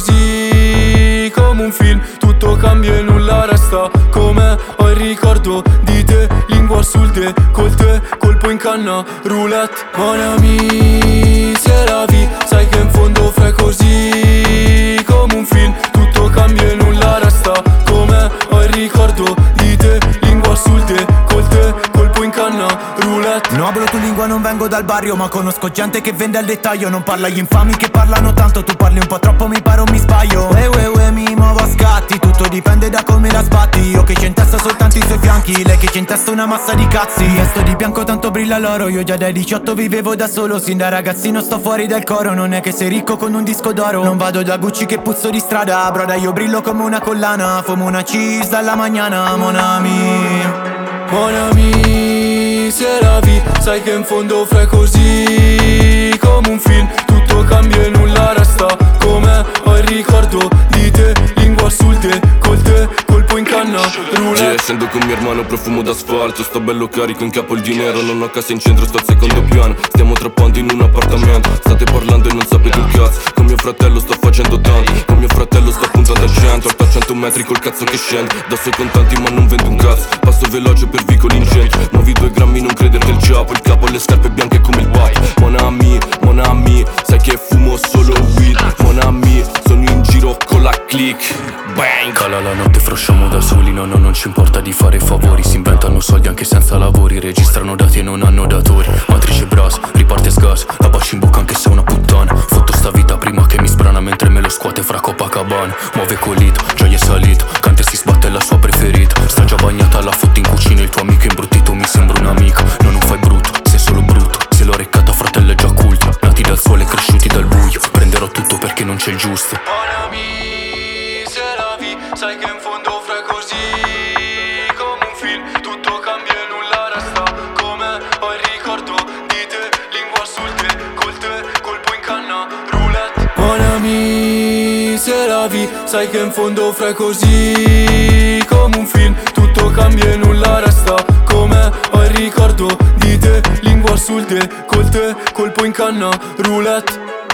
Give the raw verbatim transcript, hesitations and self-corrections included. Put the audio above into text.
così come un film, tutto cambia e nulla resta come ho il ricordo di te. Lingua sul décolleté, colpo in canna, roulette. Mon ami, c'est la vie, sai che in fondo fai così come un film, tutto cambia e nulla resta come ho il ricordo di te. Lingua sul décolleté, colpo in canna, roulette. No hablo tu lingua, non vengo dal barrio, ma conosco gente che vende al dettaglio. Non parla gli infami che parlano tanto, tu parli un po' troppo, mi pare o mi sbaglio. Ue ue ue, mi muovo a scatti, tutto dipende da come la sbatti. Io che c'è in testa soltanto i suoi fianchi, lei che c'è in testa una massa di cazzi. Vesto di bianco tanto brilla l'oro, io già dai diciotto vivevo da solo. Sin da ragazzino sto fuori dal coro, non è che sei ricco con un disco d'oro. Non vado da Gucci che puzzo di strada, broda io brillo come una collana. Fumo una cheese dalla mañana, mon ami. Mon ami, c'est la vie, sai che in fondo fai così come un film, tutto cambia e nulla resta come ho il ricordo di te. Lingua sul décolleté, colpo in canna, roulette. Scendo con mio hermano, profumo d'asfalto, sto bello carico, in capo il dinero. Non ho casa in centro, sto al secondo piano. Stiamo trappando in un appartamento, state parlando e non sapete un cazzo. Con mio fratello sto facendo tanto, con mio fratello sto puntando al cento. Sto a cento metri col cazzo che scende, da suoi contanti ma non vendo un cazzo. Passo veloce per vicoli in centro, muovi due grammi non crederti al ciapo. Il capo e le scarpe bianche come il pap. Mon ami, mon ami, sai che fumo solo weed. Mon ami, sono in giro con la click. Bang! Cala la notte, frusciamo da soli, no no non ci importa di fare favori. Si inventano soldi anche senza lavori, registrano dati e non hanno datori. Matrice brass, riparte sgas, la bacio in bocca anche se è una puttana. Fotto sta vita prima che mi sprana mentre me lo scuote fra Copacabana. Muove colito, gioia è salito, canta e si sbatte la sua preferita. Sta già bagnata, la foto in cucina, il tuo amico imbruttito mi sembra un amico. No non fai brutto, sei solo brutto, se l'ho reccata fratello è già culto. Nati dal sole, cresciuti dal buio, prenderò tutto perché non c'è il giusto. Mon ami, c'est la vie, sai che in fondo fai così come un film, tutto cambia e nulla resta come ho il ricordo di te. Lingua sul décolleté, colpo in canna, roulette. Mon ami, c'est la vie, sai che in fondo fai così come un film, tutto cambia e nulla resta come ho il ricordo di te. Lingua sul décolleté, colpo in canna, roulette.